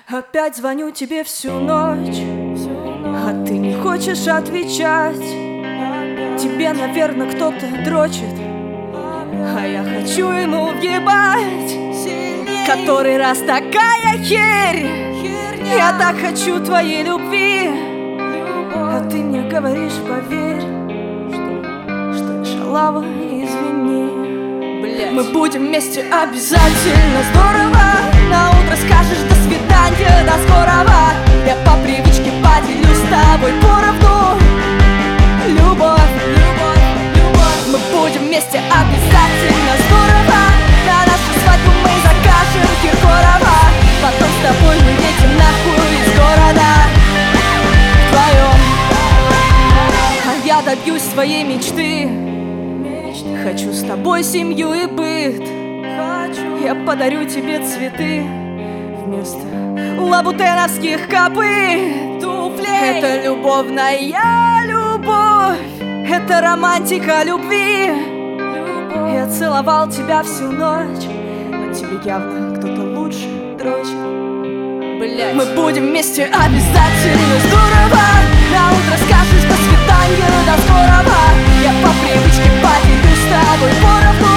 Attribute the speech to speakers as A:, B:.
A: Опять звоню тебе всю ночь, а ты не хочешь отвечать. Тебе, наверное, кто-то дрочит, а я хочу ему въебать. Который раз такая херь, я так хочу твоей любви, а ты мне говоришь, поверь, что я шалава, извини. Мы будем вместе обязательно здорово. На утро скажешь до свидания, до скорого. Я по привычке поделюсь с тобой поровну. Любовь, любовь, любовь. Мы будем вместе обязательно здорово. На нашу свадьбу мы закажем Киркорова. Потом с тобой мы едем нахуй из города вдвоем. А я добьюсь своей мечты. Хочу с тобой семью и быт. Я подарю тебе цветы вместо лабутеновских копыт. Туфлей. Это любовная любовь, это романтика любви. Я целовал тебя всю ночь, но тебе явно кто-то лучше дрочит. Блять. Мы будем вместе обязательно здорово. На утро скажешь до свидания, до скорого. Я по привычке поделюсь с тобой поровну.